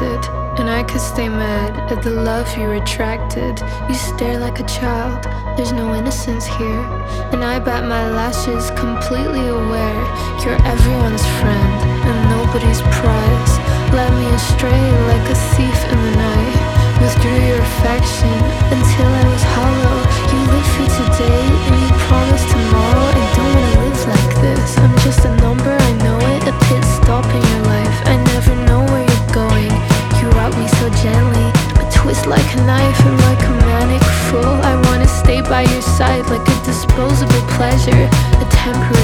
distracted, and I could stay mad at the love you retracted. You stare like a child, there's no innocence here, and I bat my lashes, completely aware you're everyone's friend and nobody's prize. Led me astray like a thief in the night, withdrew your affection until I was hollow. You live for today and you promise tomorrow. I don't wanna live like this, I'm just a number, I know it, a pit stop in your life. I never know where you're going. You rock me so gently, but twist like a knife. I'm like a manic fool, I wanna stay by your side like a disposable pleasure, a temporary